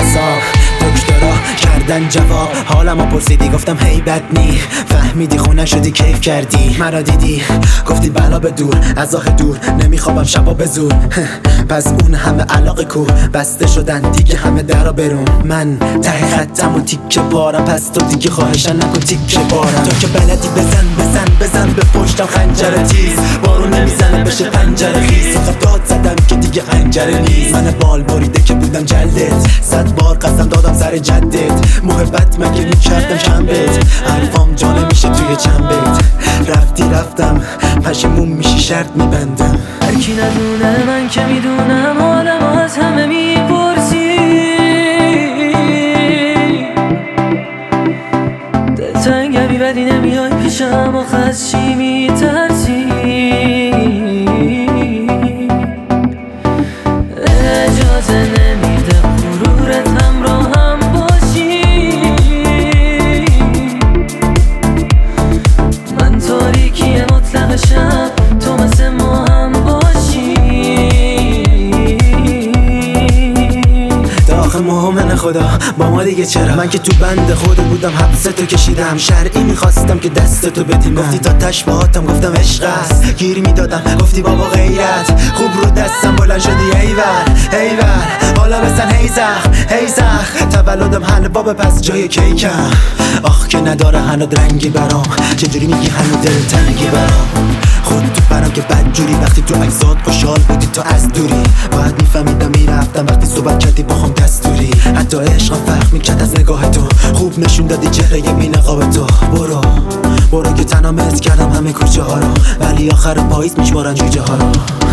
حساب دکترا کردن جواب حالمو پرسیدی گفتم هی بد نی فهمیدی خونه شدی کیف کردی مرا دیدی گفتی بلا به دور از آخ دور نمیخوابم شبا به زور پس اون همه علاقه کو بسته شدن دیگه همه درا برون من ته خطم و تیکه بارم پس تو دیگه خواهشن نکن تیکه بارم تو که بلدی بزن به پشتم خنجر تیز بارون نمیزنه بشه پنجره خیز داد زدم که دیگه خنجره نیست من بال بریده که بودم جلدت 100 بار قسم دادم سر جدت محبت مگه میکردم شنبت حرفام جا نمیشه توی چنبت رفتی رفتم پشیمون میشی شرط میبندم هرکی ندونه من که میدونم حالم از همه میپرسی دلتنگمی ولی نمیای پیشم آخه از چی میترسی اجازه نمیده غرورت همراهم باشی من تاریکی مطلق شب تو مثل ما هم باشی آخه مومن خدا با ما دیگه چرا من که تو بند خود بودم حبستو کشیدم شرعی میخواستم که دستتو بدیم گفتی تا تشباهاتم گفتم عشق است گیر میدادم گفتی بابا غیرت خوب رو دستم بلند شدی ایور حالا بزن هی زخ تولدم حلوا به پس جای کیکم آخ که نداره هنوز رنگی برام چجوری میگی هنوز دلتنگی برام خود تو برام که بدجوری وقتی تو عکسات خوشحال بودی تو از دوری باید میفهمیدم میرفتم وقتی صحبت کردی باخم دستوری حتی عشقم فرق میکرد از نگاه تو خوب نشون دادی چهره بی نقاب تو برو که تنها مست کردم همه کوچه ها رو ولی آخر پاییز میشمارن جوجه ها رو